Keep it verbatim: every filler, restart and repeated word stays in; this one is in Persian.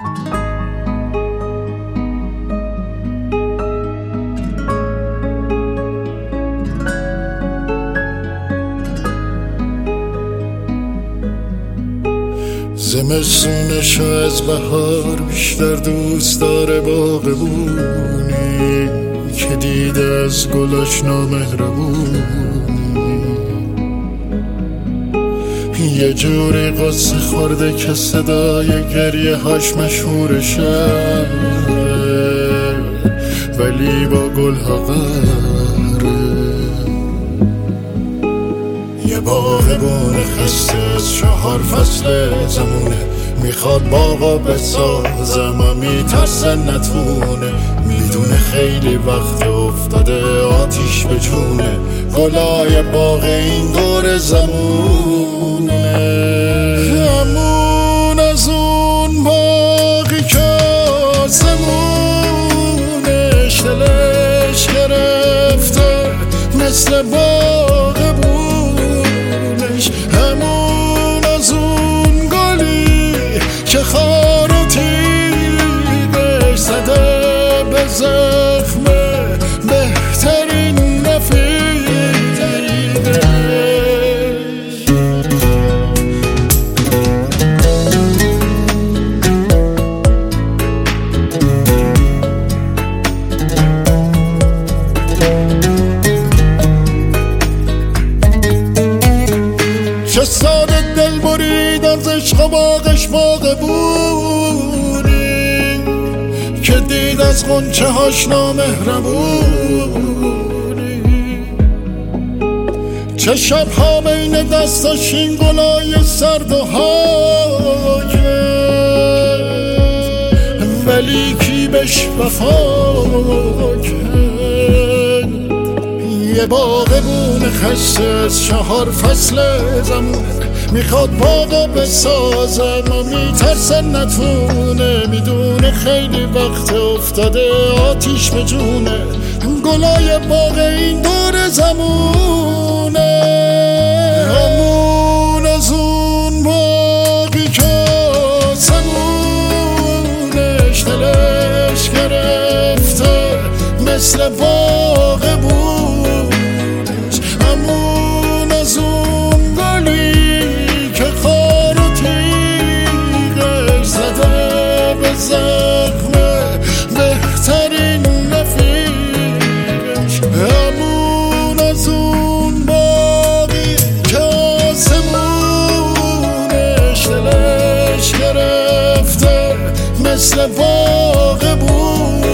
زمستونشو از بهار بیشتر دوست داره باغبونی که دیده از گلاش نامهربونی، یه جوری قصه خورده که صدای گریه هاش مشهور شهره، ولی با گل ها قهره. یه باغبون خسته از چهار فصل زمونه، میخواد باغا بسازم و میترسه نتونه، میدونه خیلی وقت افتاده آتیش به جونه، گلای باغ این دور زمونه. همون از اون باغی که آسمونش دلش گرفته مثل باغ بونش، همون از اون گلی که خار و تیغش زده به زخم بهترین رفیقش. چه ساده دل برید از عشق و باغش باغبونی که دید از غنچه هاش نامهربونی، چه شبها بین دستاش این گلای سرد و هاکه، ولی کی بهش وفا کرد. یه باغبون خسته از چهار فصل زمونه، میخواد باغو بسازم و میترسه نتونه، میدونه خیلی وقت افتاده آتیش به جونه، گلای باغ این دور زمونه. همون از اون باغی که آسمونش دلش گرفته مثل باغ بونش، همون از اون گلی که خار و تیغش زده به زخم بهترین رفیقش، همون از اون باغی که آسمونش دلش گرفته مثل باغ بونش.